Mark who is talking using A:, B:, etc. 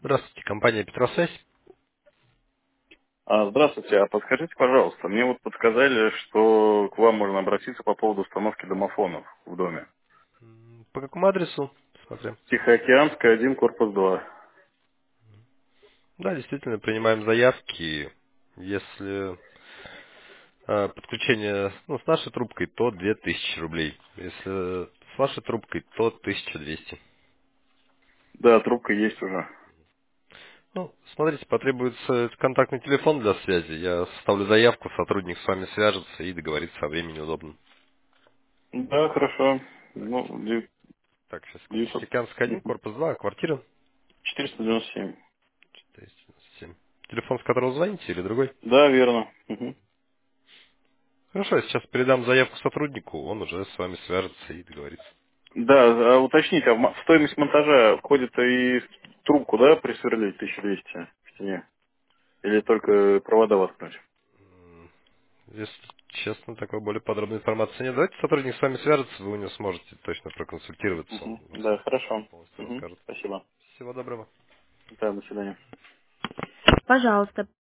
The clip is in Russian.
A: Здравствуйте, компания Петросвязь.
B: Здравствуйте, а подскажите, пожалуйста, мне вот подсказали, что к вам можно обратиться по поводу установки домофонов в доме.
A: По какому адресу? Смотрим.
B: Тихоокеанская, 1, корпус 2.
A: Да, действительно, принимаем заявки. Если подключение с нашей трубкой, то 2000 рублей. Если с вашей трубкой, то 1200.
B: Да, трубка есть уже.
A: Ну, смотрите, потребуется контактный телефон для связи. Я составлю заявку, сотрудник с вами свяжется и договорится о времени удобном.
B: Да, хорошо.
A: Так,
B: Ну,
A: так, сейчас секунду.
B: 900,
A: Тихоокеанская 1, корпус 2, квартира
B: 497.
A: 497. Телефон, с которого звоните, или другой?
B: Да, верно. Мгм.
A: Хорошо, я сейчас передам заявку сотруднику, он уже с вами свяжется и договорится.
B: Да, уточните, в стоимость монтажа входит и трубку, да, присверлить 1200 в стене? Или только провода воткнуть?
A: Если честно, такой более подробной информации нет. Давайте сотрудник с вами свяжется, вы у него сможете точно проконсультироваться, он
B: Мгм.
A: вам
B: Да,
A: все
B: хорошо.
A: полностью
B: Мгм.
A: расскажет.
B: Спасибо.
A: Всего доброго.
B: Да, до свидания.
A: Пожалуйста,